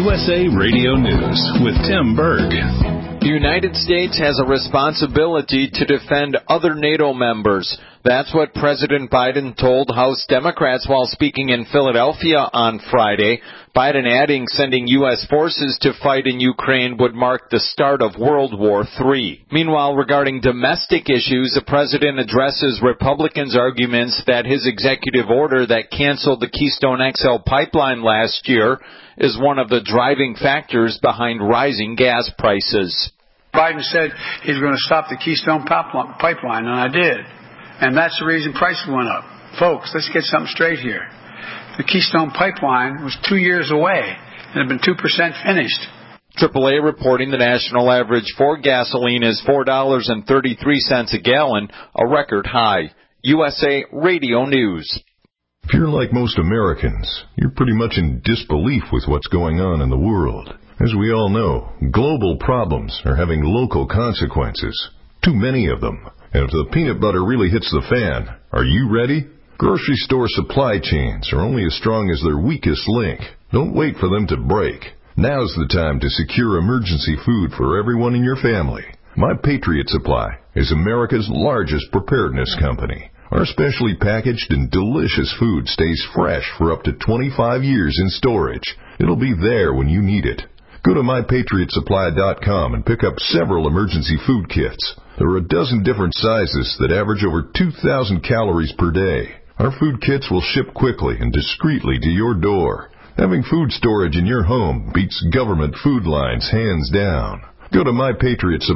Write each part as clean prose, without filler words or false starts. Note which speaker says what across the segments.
Speaker 1: USA Radio News with Tim Berg.
Speaker 2: The United States has a responsibility to defend other NATO members. That's what President Biden told House Democrats while speaking in Philadelphia on Friday. Biden adding sending U.S. forces to fight in Ukraine would mark the start of World War III. Meanwhile, regarding domestic issues, the president addresses Republicans' arguments that his executive order that canceled the Keystone XL pipeline last year is one of the driving factors behind rising gas prices.
Speaker 3: Biden said he was going to stop the Keystone pipeline, and I did. And that's the reason prices went up. Folks, let's get something straight here. The Keystone pipeline was 2 years away and had been 2% finished.
Speaker 2: AAA reporting the national average for gasoline is $4.33 a gallon, a record high. USA Radio News.
Speaker 4: If you're like most Americans, you're pretty much in disbelief with what's going on in the world. As we all know, global problems are having local consequences. Too many of them. And if the peanut butter really hits the fan, are you ready? Grocery store supply chains are only as strong as their weakest link. Don't wait for them to break. Now's the time to secure emergency food for everyone in your family. My Patriot Supply is America's largest preparedness company. Our specially packaged and delicious food stays fresh for up to 25 years in storage. It'll be there when you need it. Go to MyPatriotSupply.com and pick up several emergency food kits. There are a dozen different sizes that average over 2,000 calories per day. Our food kits will ship quickly and discreetly to your door. Having food storage in your home beats government food lines hands down. Go to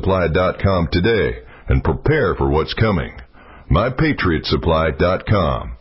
Speaker 4: MyPatriotSupply.com today and prepare for what's coming. MyPatriotSupply.com.